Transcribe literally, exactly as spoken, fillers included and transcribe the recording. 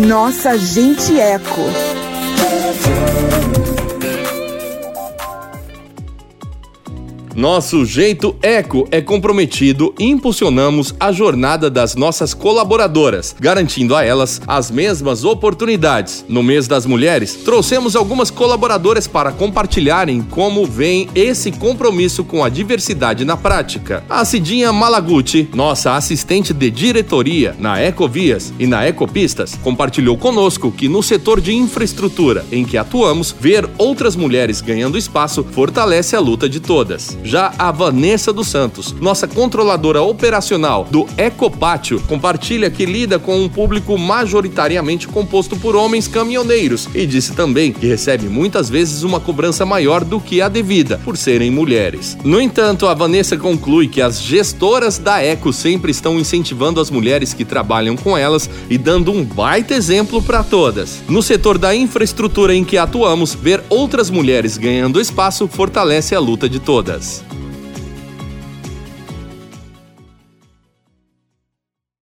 Nossa Gente Eco. Nosso Jeito Eco é comprometido e impulsionamos a jornada das nossas colaboradoras, garantindo a elas as mesmas oportunidades. No mês das mulheres, trouxemos algumas colaboradoras para compartilharem como vem esse compromisso com a diversidade na prática. A Cidinha Malaguti, nossa assistente de diretoria na Ecovias e na Ecopistas, compartilhou conosco que no setor de infraestrutura em que atuamos, ver outras mulheres ganhando espaço fortalece a luta de todas. Já a Vanessa dos Santos, nossa controladora operacional do Ecopátio, compartilha que lida com um público majoritariamente composto por homens caminhoneiros e disse também que recebe muitas vezes uma cobrança maior do que a devida, por serem mulheres. No entanto, a Vanessa conclui que as gestoras da Eco sempre estão incentivando as mulheres que trabalham com elas e dando um baita exemplo para todas. No setor da infraestrutura em que atuamos, ver outras mulheres ganhando espaço fortalece a luta de todas.